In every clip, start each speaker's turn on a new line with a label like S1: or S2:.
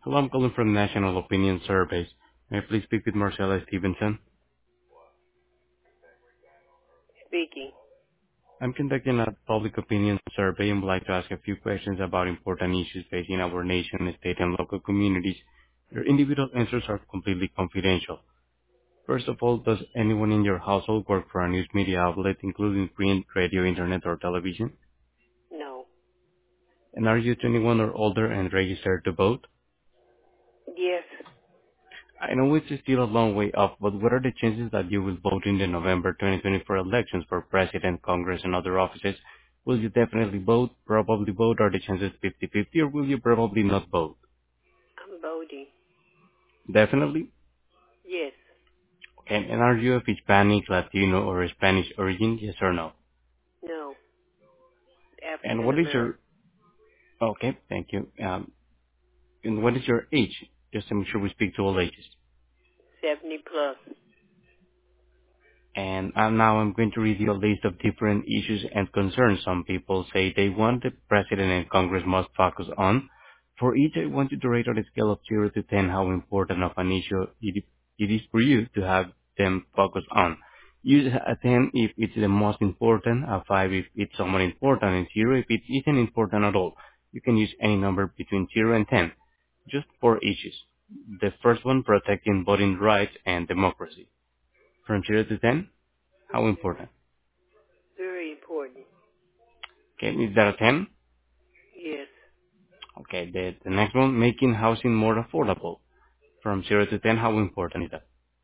S1: Hello, I'm calling from National Opinion Surveys. May I please speak with Marcella Stevenson?
S2: Speaking.
S1: I'm conducting a public opinion survey and would like to ask a few questions about important issues facing our nation, state, and local communities. Your individual answers are completely confidential. First of all, does anyone in your household work for a news media outlet, including print, radio, internet, or television?
S2: No.
S1: And are you 21 or older and registered to vote?
S2: Yes.
S1: I know it's still a long way off, but what are the chances that you will vote in the November 2024 elections for President, Congress, and other offices? Will you definitely vote, probably vote, or the chances 50-50, or will you probably not vote?
S2: I'm voting.
S1: Definitely?
S2: Yes.
S1: Okay, and are you of Hispanic, Latino, or Spanish origin, yes or no?
S2: No.
S1: And
S2: African
S1: what is
S2: American.
S1: your, okay, thank you. And what is your age? Just to make sure we speak to all ages.
S2: 70 plus.
S1: And now I'm going to read you a list of different issues and concerns some people say they want the President and Congress must focus on. For each, I want you to rate on a scale of 0 to 10 how important of an issue it is for you to have them focus on. Use a 10 if it's the most important, a 5 if it's somewhat important, and 0 if it isn't important at all. You can use any number between 0 and 10, just 4 issues. The first one, protecting voting rights and democracy. From 0 to 10, how important?
S2: Very important.
S1: Okay, is that a 10?
S2: Yes.
S1: Okay, the next one, making housing more affordable. From 0 to 10, how important is that?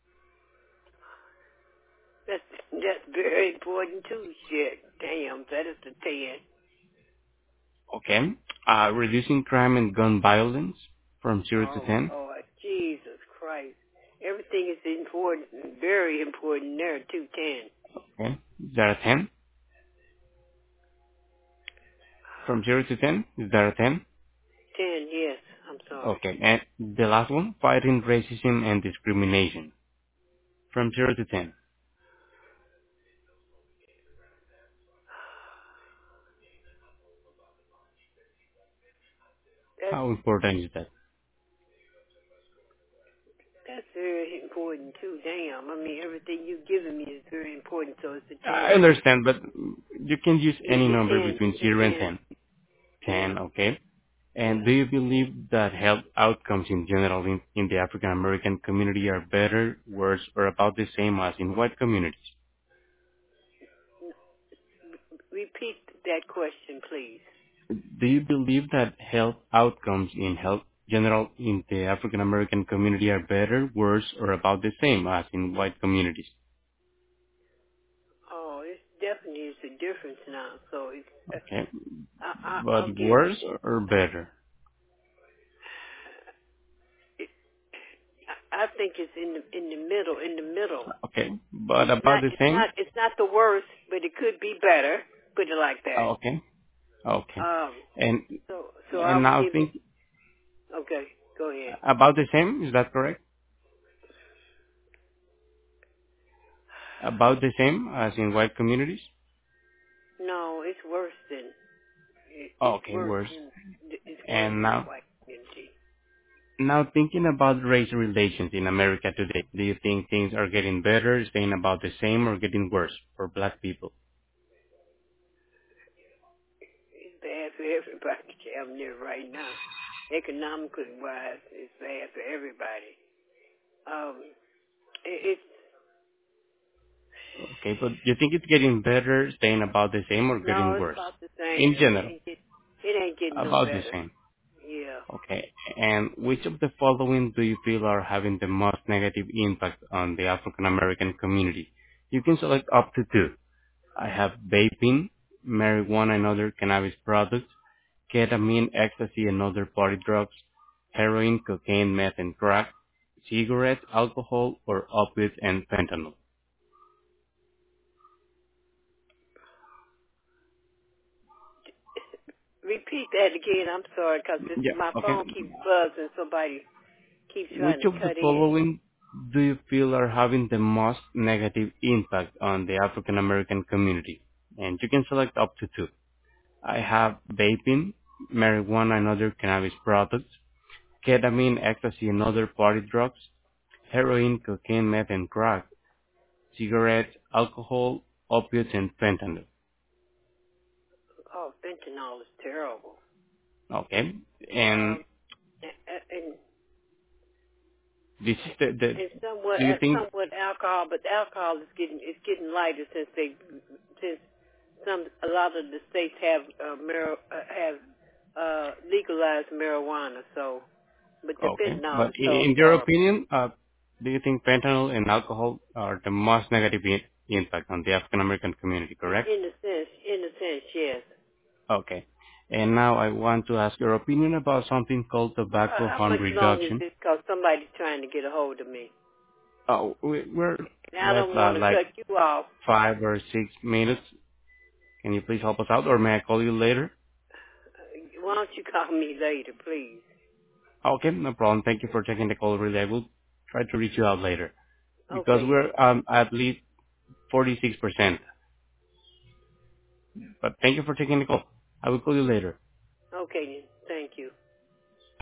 S2: That's very important too. Shit. Damn. That is the 10.
S1: Okay, reducing crime and gun violence. From 0 to
S2: Oh
S1: 10.
S2: Lord. Jesus Christ. Everything is important. Very important there too. 10.
S1: Okay, is that a 10? From 0 to 10, is that a 10?
S2: 10. Yes. I'm sorry.
S1: Okay, and the last one, fighting racism and discrimination. From 0 to 10,
S2: That's
S1: how important is that?
S2: that's very important too. Damn. I mean, everything you've given me is very important. So it's a 10.
S1: I understand, but you can use any
S2: The
S1: number
S2: 10.
S1: between
S2: The
S1: 0 and
S2: 10.
S1: 10.
S2: Yeah.
S1: 10, okay. And
S2: Yeah.
S1: do you believe that health outcomes in general in the African American community are better, worse, or about the same as in white communities?
S2: Repeat that question, please.
S1: Do you believe that health outcomes in health general in the African American community are better, worse, or about the same as in white communities?
S2: Oh, it definitely is a difference now. So
S1: Okay, but
S2: I'll give
S1: worse
S2: it.
S1: or better?
S2: I think it's in the middle. In the middle.
S1: Okay, but about the same?
S2: It's not the worst, but it could be better. Put it like that.
S1: Okay, okay.
S2: Um.
S1: And
S2: So I
S1: and
S2: would
S1: now
S2: give it.
S1: think
S2: Okay. Go ahead.
S1: about the same. Is that correct? About the same as in white communities?
S2: No, it's worse than. It's
S1: Okay,
S2: worse
S1: worse.
S2: than. It's worse
S1: And
S2: than the white community.
S1: now thinking about race relations in America today, do you think things are getting better, staying about the same, or getting worse for black people?
S2: It's bad for everybody. I'm there right now. Economically wise, it's bad for everybody. Um, it's
S1: Okay, but do you think it's getting better, staying about the same, or
S2: no,
S1: getting
S2: it's
S1: worse?
S2: about the
S1: In
S2: same.
S1: general,
S2: It ain't getting no
S1: about the
S2: better.
S1: same.
S2: Yeah.
S1: Okay, and which of the following do you feel are having the most negative impact on the African American community? You can select up to two. I have vaping, marijuana and other cannabis products, ketamine, ecstasy, and other party drugs, heroin, cocaine, meth, and crack, cigarettes, alcohol, or opiates and fentanyl.
S2: Repeat that again. I'm sorry, cause
S1: Yeah,
S2: my
S1: okay.
S2: phone keeps buzzing. Somebody keeps trying
S1: Which
S2: to
S1: of the
S2: cut in.
S1: following do you feel are having the most negative impact on the African American community? And you can select up to two. I have vaping, marijuana, and other cannabis products, ketamine, ecstasy, and other party drugs, heroin, cocaine, meth, and crack, cigarettes, alcohol, opiates, and fentanyl.
S2: Oh, fentanyl is terrible.
S1: Okay, and
S2: And
S1: this is the
S2: and somewhat
S1: do you think?
S2: somewhat alcohol, but alcohol is getting lighter since a lot of the states have legalized marijuana. So, but the
S1: Okay,
S2: fentanyl
S1: but
S2: is so
S1: in your
S2: horrible.
S1: opinion, do you think fentanyl and alcohol are the most negative impact on the African American community? Correct.
S2: In a sense, yes.
S1: Okay. And now I want to ask your opinion about something called tobacco
S2: How
S1: harm
S2: much long is
S1: reduction.
S2: this? Because somebody's trying to get a hold of me.
S1: Oh, we're
S2: And I
S1: left
S2: don't want to
S1: like
S2: cut you off.
S1: 5 or 6 minutes. Can you please help us out, or may I call you later?
S2: Why don't you call me later, please?
S1: Okay, no problem. Thank you for taking the call. Really, I will try to reach you out later because
S2: Okay
S1: we're
S2: then.
S1: at least 46%. But thank you for taking the call. I will call you later.
S2: Okay then.